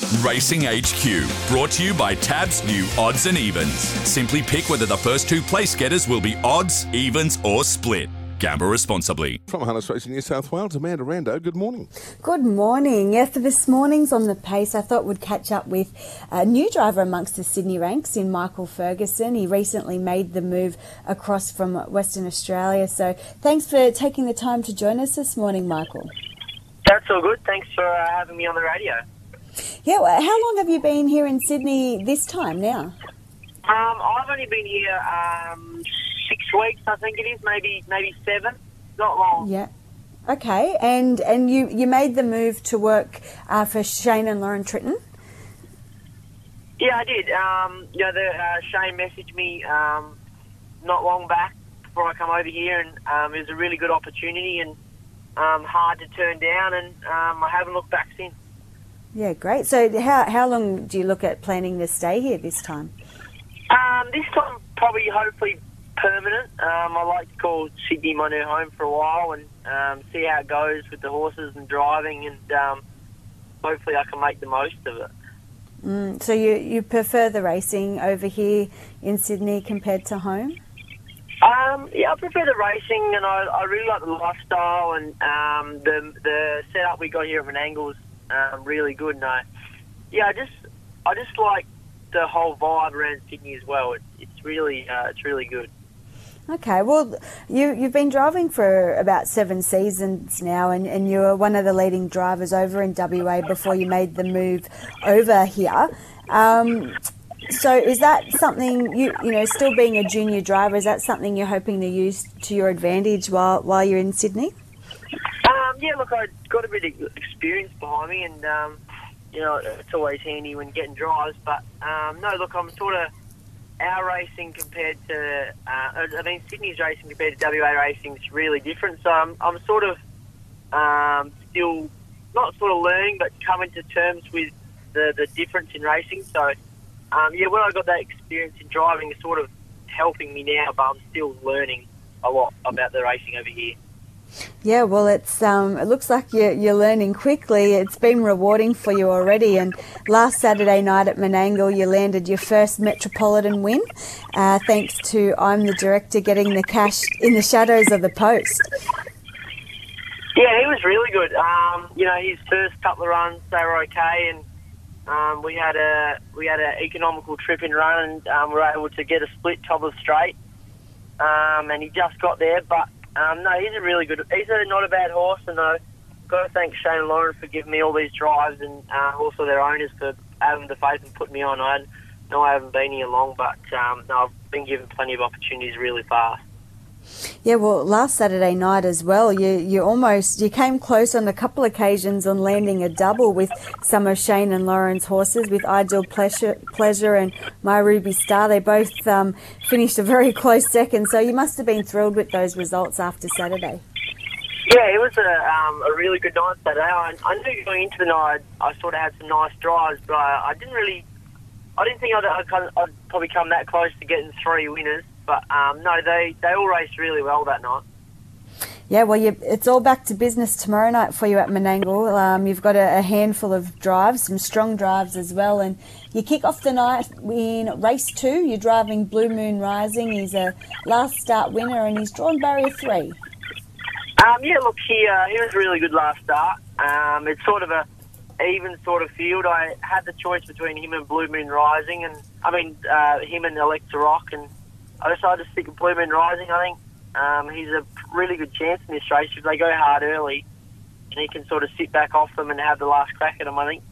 Racing HQ, brought to you by Tab's new Odds and Evens. Simply pick whether the first two place getters will be odds, evens or split. Gamble responsibly. From Harness Racing New South Wales, Amanda Rando, good morning. Good morning. Yeah, for this morning's On the Pace, I thought we'd catch up with a new driver amongst the Sydney ranks in Michael Ferguson. He recently made the move across from Western Australia. So thanks for taking the time to join us this morning, Michael. That's all good. Thanks for having me on the radio. Yeah, well, how long have you been here in Sydney this time now? I've only been here 6 weeks, I think it is, maybe 7. Not long. Yeah. Okay, and you made the move to work for Shane and Lauren Tritton? Yeah, I did. Shane messaged me not long back before I come over here, and it was a really good opportunity and hard to turn down, and I haven't looked back since. Yeah, great. So how long do you look at planning to stay here this time? This time, probably, hopefully, permanent. I like to call Sydney my new home for a while and see how it goes with the horses and driving, and hopefully I can make the most of it. So you prefer the racing over here in Sydney compared to home? Yeah, I prefer the racing, and I really like the lifestyle, and the setup we got here at Menangle's really good. And I just like the whole vibe around Sydney as well. It's really good. Okay, well, you've been driving for about 7 seasons now, and you were one of the leading drivers over in WA before you made the move over here. So is that something, you know, still being a junior driver, is that something you're hoping to use to your advantage while you're in Sydney? Yeah, look, I've got a bit of experience behind me, and, it's always handy when getting drives. But, no, look, I'm sort of our racing compared to, Sydney's racing compared to WA racing is really different. So I'm sort of still, not sort of learning, but coming to terms with the difference in racing. So, when I got that experience in driving, it's sort of helping me now, but I'm still learning a lot about the racing over here. Yeah, well, it looks like you're learning quickly. It's been rewarding for you already. And last Saturday night at Menangle, you landed your first Metropolitan win, thanks to I'm the Director getting the cash in the shadows of the post. Yeah, he was really good. His first couple of runs, they were okay, and we had an economical trip in run, and we were able to get a split top of the straight. And he just got there, but. No, he's not a bad horse, and I've got to thank Shane and Lauren for giving me all these drives, and also their owners for having the faith and putting me on. I haven't been here long, but I've been given plenty of opportunities really fast. Yeah, well, last Saturday night as well, you came close on a couple of occasions on landing a double with some of Shane and Lauren's horses, with Ideal Pleasure and My Ruby Star. They both finished a very close second, so you must have been thrilled with those results after Saturday. Yeah, it was a really good night Saturday. I knew going into the night I sort of had some nice drives, but I didn't think I'd probably come that close to getting 3 winners. But, they all raced really well that night. Yeah, well, it's all back to business tomorrow night for you at Menangle. You've got a handful of drives, some strong drives as well. And you kick off the night in race 2. You're driving Blue Moon Rising. He's a last start winner, and he's drawn barrier 3. He was really good last start. It's sort of a even sort of field. I had the choice between him and Blue Moon Rising, and him and Electra Rock, and I decided to stick with Blue Moon Rising. I think he's a really good chance in this race if they go hard early, and he can sort of sit back off them and have the last crack at them. I think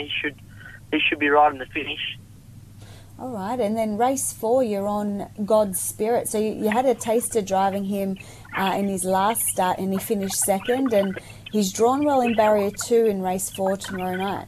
he should be right in the finish. All right, and then race 4, you're on God's Spirit. So you had a taster driving him in his last start, and he finished second, and he's drawn well in barrier 2 in race 4 tomorrow night.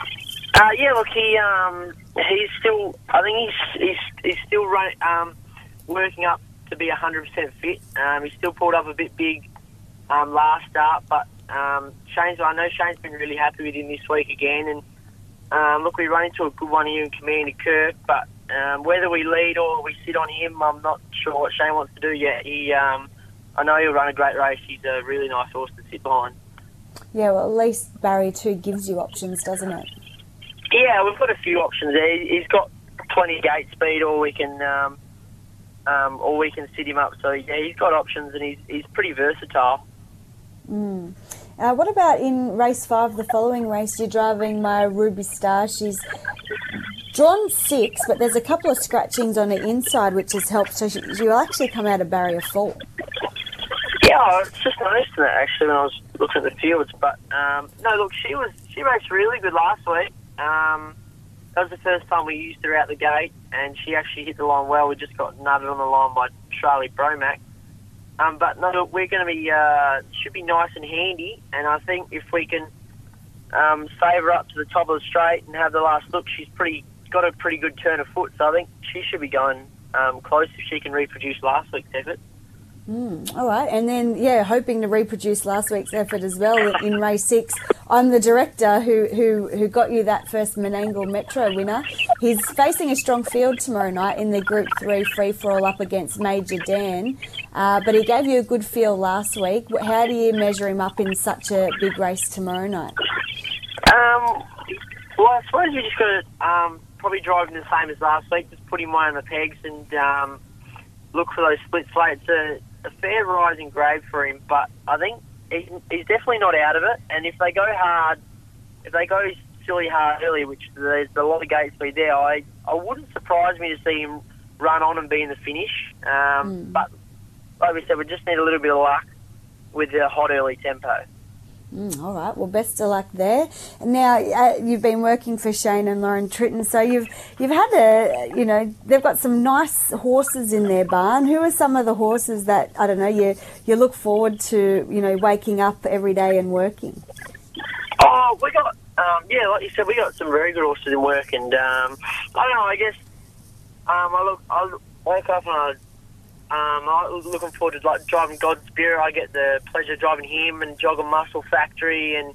He's still. I think he's still working up to be 100% fit. He still pulled up a bit big last start, but I know Shane's been really happy with him this week again. And we run into a good one here in Commander Kirk, but whether we lead or we sit on him, I'm not sure what Shane wants to do yet. I know he'll run a great race. He's a really nice horse to sit behind. Yeah, well, at least barrier 2 gives you options, doesn't it? Yeah, we've got a few options there. He's got 20 gate speed, or we can sit him up. So yeah, he's got options, and he's pretty versatile. What about in race 5, the following race? You're driving my Ruby Star. She's drawn 6, but there's a couple of scratchings on the inside, which has helped. So she'll actually come out of barrier 4. Yeah, I was just noticing that actually when I was looking at the fields. But no, look, she raced really good last week. That was the first time we used her out the gate, and she actually hit the line well. We just got nutted on the line by Charlie Bromack. But no, look, we're going to be should be nice and handy, and I think if we can save her up to the top of the straight and have the last look, she's got a pretty good turn of foot. So I think she should be going close if she can reproduce last week's effort. All right, and then hoping to reproduce last week's effort as well in race 6. I'm the director who got you that first Menangle Metro winner. He's facing a strong field tomorrow night in the Group 3 free-for-all up against Major Dan, but he gave you a good feel last week. How do you measure him up in such a big race tomorrow night? Well, I suppose we just got to probably drive him the same as last week, just put him away on the pegs and look for those split slates. A fair rising grade for him, but I think he's definitely not out of it. And if they go silly hard early, which there's a lot of gate speed there, I wouldn't surprise me to see him run on and be in the finish. But like we said, we just need a little bit of luck with the hot early tempo. All right. Well, best of luck there. And now you've been working for Shane and Lauren Tritton, so you've had they've got some nice horses in their barn. Who are some of the horses that you look forward to waking up every day and working? Oh, we got like you said, we got some very good horses in work, and I don't know. I guess I wake up and I'm looking forward to driving God's Spirit. I get the pleasure of driving him and jogging Muscle Factory and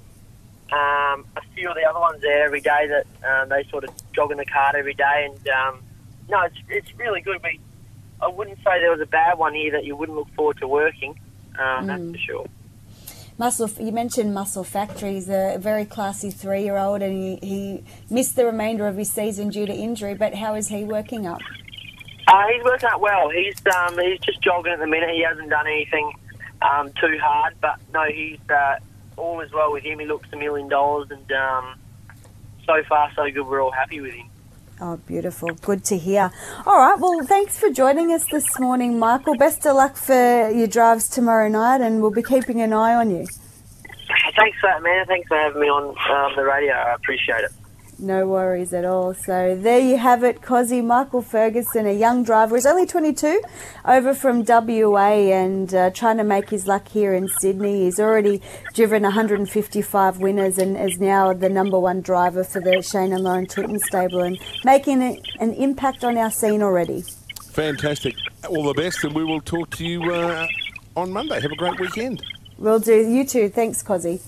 a few of the other ones there every day that they sort of jog in the cart every day. And no, it's really good. I wouldn't say there was a bad one here that you wouldn't look forward to working. That's for sure. You mentioned Muscle Factory. He's a very classy 3-year-old, and he missed the remainder of his season due to injury. But how is he working up? He's working out well. He's just jogging at the minute. He hasn't done anything too hard, but no, he's all is well with him. He looks $1 million, and so far so good. We're all happy with him. Oh, beautiful. Good to hear. All right, well, thanks for joining us this morning, Michael. Best of luck for your drives tomorrow night, and we'll be keeping an eye on you. Thanks for that, Amanda. Thanks for having me on the radio. I appreciate it. No worries at all. So there you have it, Cozzy. Michael Ferguson, a young driver. He's only 22, over from WA and trying to make his luck here in Sydney. He's already driven 155 winners and is now the #1 driver for the Shane and Lauren Tritton stable and making an impact on our scene already. Fantastic. All the best, and we will talk to you on Monday. Have a great weekend. Will do. You too. Thanks, Cozzy.